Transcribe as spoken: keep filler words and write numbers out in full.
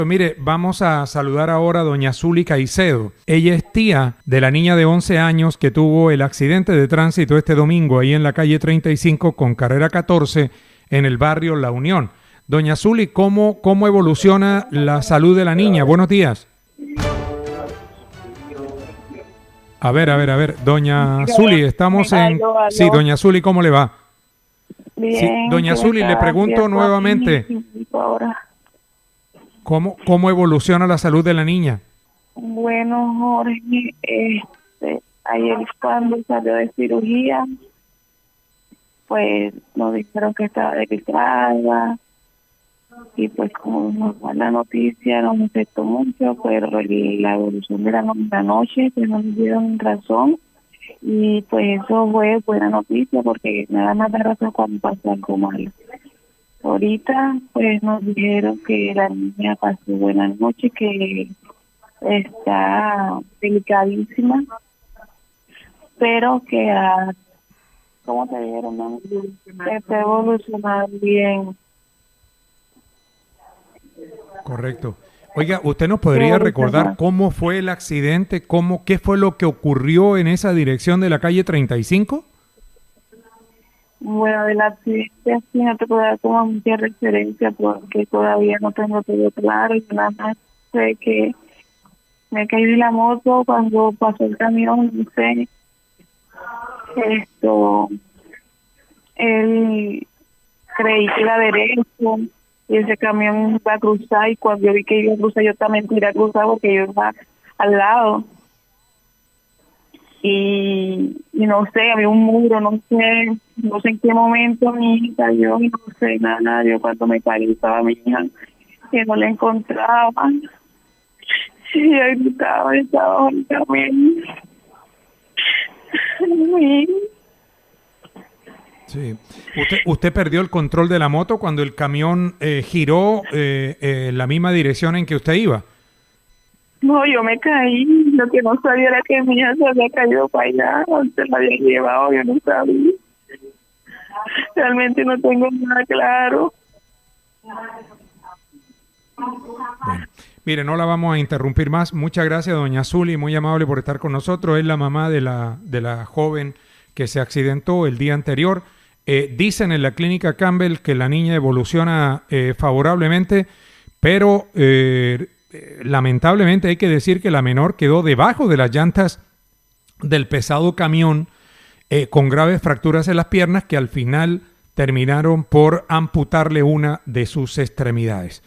Mire, vamos a saludar ahora a doña Zuli Caicedo. Ella es tía de la niña de once años que tuvo el accidente de tránsito este domingo ahí en la calle treinta y cinco con carrera catorce en el barrio La Unión. Doña Zuli, ¿cómo, cómo evoluciona la salud de la niña? Buenos días. A ver, a ver, a ver. Doña Zuli, estamos en... Aló, aló. Sí, doña Zuli, ¿cómo le va? Bien, Sí, doña Zuli, le pregunto nuevamente, ahora. ¿cómo, ¿cómo evoluciona la salud de la niña? Bueno, Jorge, este, ayer cuando salió de cirugía, pues nos dijeron que estaba delicada y pues como nos fue la noticia no me afectó mucho, pero el- la evolución de la, no- la noche pues no nos dieron razón y pues eso fue buena noticia porque nada más da razón cuando pasa algo malo. Ahorita pues nos dijeron que la niña pasó buena noche, que está delicadísima, pero que ah, ¿cómo te dijeron? No? Que está evolucionando bien. Correcto. Oiga, ¿usted nos podría recordar cómo fue el accidente? ¿Cómo, qué fue lo que ocurrió en esa dirección de la calle treinta y cinco? Bueno, del accidente así no te puedo dar como mucha referencia porque todavía no tengo todo claro y nada más sé que me caí de la moto cuando pasó el camión, no sé, esto, él creí que era derecho y ese camión iba a cruzar y cuando yo vi que iba a cruzar yo también tiré a cruzar porque yo iba al lado y, y no sé, había un muro, no sé, no sé en qué momento mi hija cayó y no sé nada, yo cuando me caí estaba mi hija que no la encontraba y yo gritaba, estaba en el camión. Y Sí. ¿Usted, usted perdió el control de la moto cuando el camión eh, giró eh, eh, en la misma dirección en que usted iba? no, yo me caí, lo que no sabía era que mi hija se había caído para allá, se la había llevado, yo no sabía. Realmente no tengo nada claro. Bueno, mire, no la vamos a interrumpir más. Muchas gracias, doña Zuli, muy amable por estar con nosotros. Es la mamá de la, de la joven que se accidentó el día anterior. Eh, dicen en la clínica Campbell que la niña evoluciona eh, favorablemente, pero eh, eh, lamentablemente hay que decir que la menor quedó debajo de las llantas del pesado camión eh, con graves fracturas en las piernas que al final terminaron por amputarle una de sus extremidades.